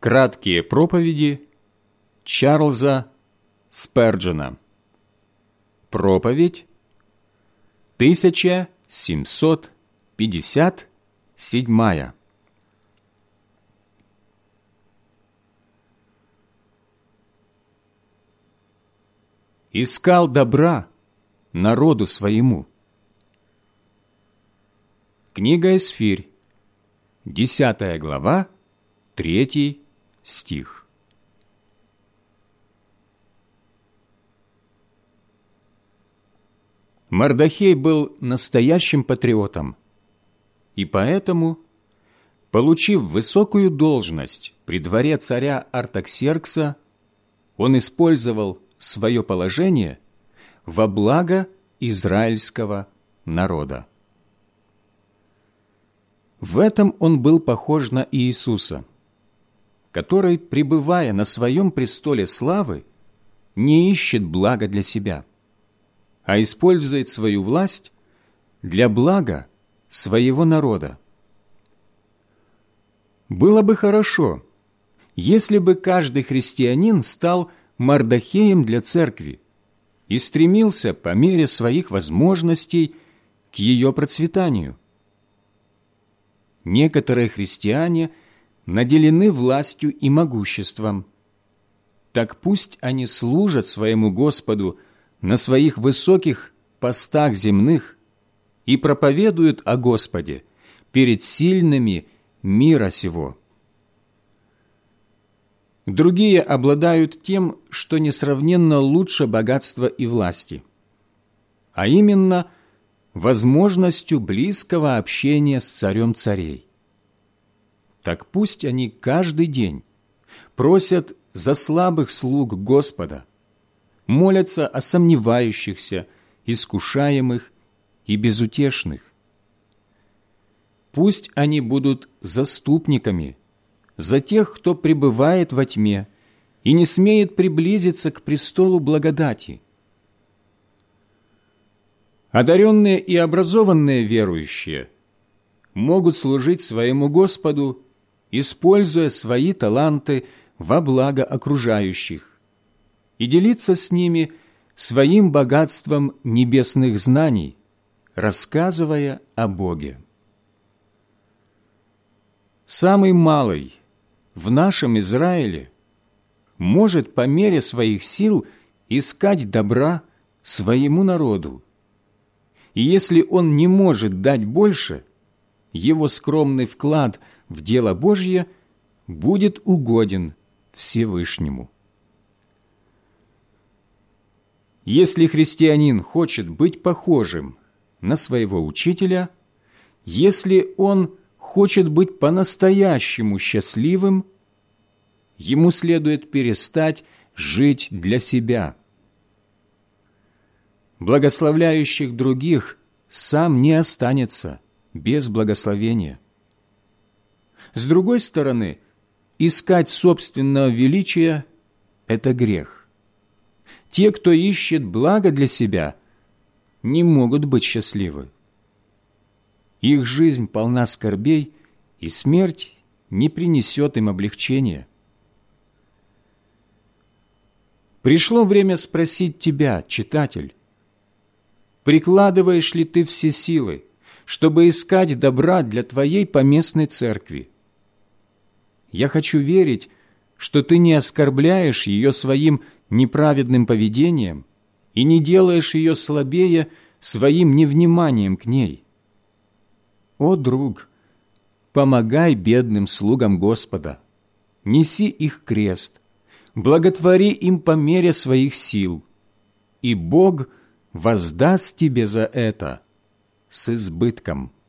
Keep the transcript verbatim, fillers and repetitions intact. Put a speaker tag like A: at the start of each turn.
A: Краткие проповеди Чарльза Сперджена. Проповедь тысяча семьсот пятьдесят седьмая. Искал добра народу своему. Книга Эсфирь, десятая глава, третий стих. Мордохей был настоящим патриотом, и поэтому, получив высокую должность при дворе царя Артаксеркса, он использовал свое положение во благо израильского народа. В этом он был похож на Иисуса, который, пребывая на своем престоле славы, не ищет блага для себя, а использует свою власть для блага своего народа. Было бы хорошо, если бы каждый христианин стал Мордохеем для церкви и стремился по мере своих возможностей к ее процветанию. Некоторые христиане наделены властью и могуществом. Так пусть они служат своему Господу на своих высоких постах земных и проповедуют о Господе перед сильными мира сего. Другие обладают тем, что несравненно лучше богатства и власти, а именно возможностью близкого общения с царем царей. Так пусть они каждый день просят за слабых слуг Господа, молятся о сомневающихся, искушаемых и безутешных. Пусть они будут заступниками за тех, кто пребывает во тьме и не смеет приблизиться к престолу благодати. Одаренные и образованные верующие могут служить своему Господу, используя свои таланты во благо окружающих, и делиться с ними своим богатством небесных знаний, рассказывая о Боге. Самый малый в нашем Израиле может по мере своих сил искать добра своему народу. И если он не может дать больше, его скромный вклад в дело Божье будет угоден Всевышнему. Если христианин хочет быть похожим на своего учителя, если он хочет быть по-настоящему счастливым, ему следует перестать жить для себя. Благословляющих других сам не останется без благословения. С другой стороны, искать собственного величия – это грех. Те, кто ищет благо для себя, не могут быть счастливы. Их жизнь полна скорбей, и смерть не принесет им облегчения. Пришло время спросить тебя, читатель, прикладываешь ли ты все силы, чтобы искать добра для твоей поместной церкви? Я хочу верить, что ты не оскорбляешь ее своим неправедным поведением и не делаешь ее слабее своим невниманием к ней. О, друг, помогай бедным слугам Господа, неси их крест, благотвори им по мере своих сил, и Бог воздаст тебе за это с избытком.